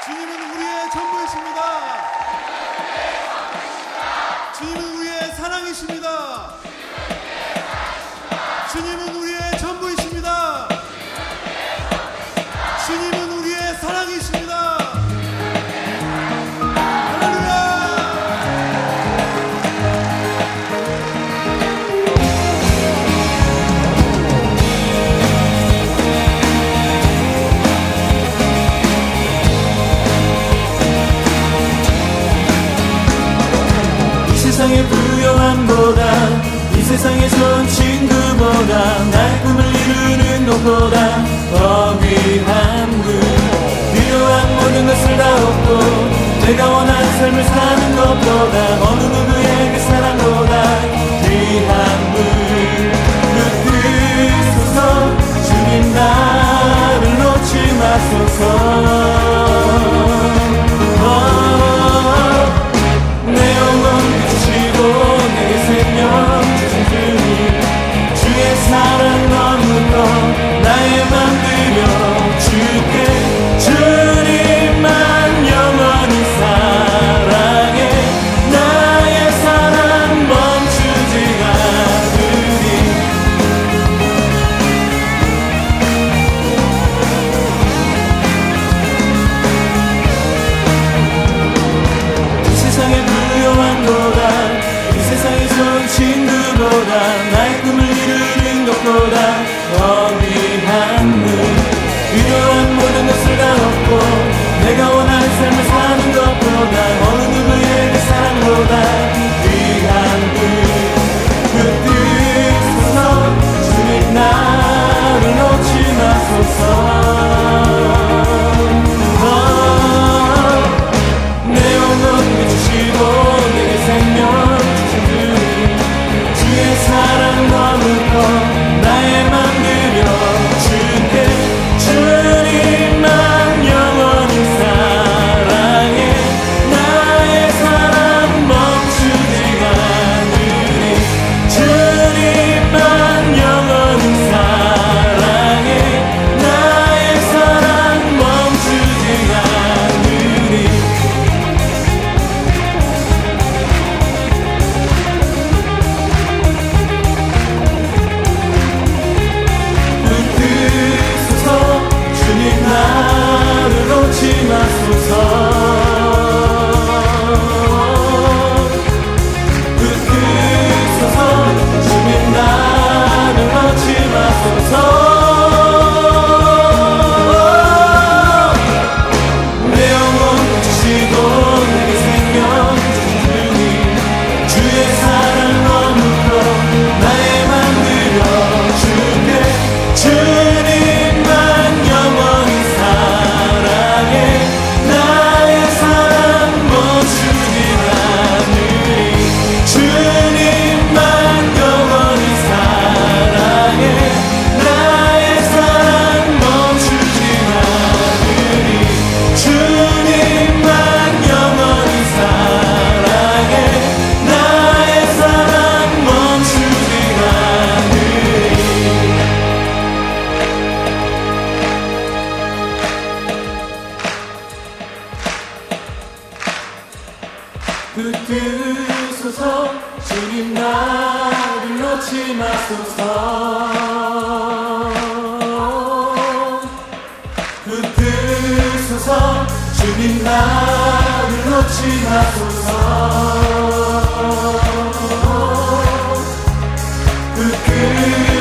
주님은 우리의 전부이십니다. 주님은 우리의 사랑이십니다. 주님은 우리의 전부이십니다. 주님은 우리의 사랑이십니다. 세상의 부요함보다 이 세상의 좋은 친구보다 나의 꿈을 이루는 것보다 더 귀한 분 필요한 모든 것을 다 얻고 내가 원하는 삶을 사는 것보다 어느 누구에게 사랑보다 귀한 분 붙드소서 주님 나를 놓지 마소서 내 영혼 비추시고 내게 생명 주신 주님 주의 사랑 너무도 나의 맘 들여 주께 주님만 영원히 사랑해 나의 사랑 멈추지 않으리 이 세상의 부요함보다 이 세상의 좋은 친구보다 나의 꿈을 이루는 것보다 더 귀한 분 필요한 모든 것을 다 얻고 내가 원하는 삶을 사는 것보다 어느 누구에게 사랑보다 귀한 분 붙드소서 주님 나를 놓지 마소서 내 영혼 비추시고 내게 생명 주신 주님 주의 사랑 너무도 나의 맘 들여 주께 주님만 영원히 사랑해 나의 사랑 멈추지 않으리 주님만 영원히 사랑해 나의 사랑 멈추지 않으리 붙드소서 주님 나를 놓지 마소서 붙드소서 주님 나를 놓지 마소서 내 영혼 주시고 내게 생명 주신 주님 주의 사랑 너무도 나의 맘 들여 주께 주님만 영원히 사랑해 나의 사랑 멈추지 않으리 주님만 영원히 사랑해 나의 사랑 멈추지 않으리 주님만 영원히 사랑해 나의 사랑 멈추지 않으리 붙드소서 주님 나를 놓지 마소서 붙드소서 주님 나를 놓지 마소서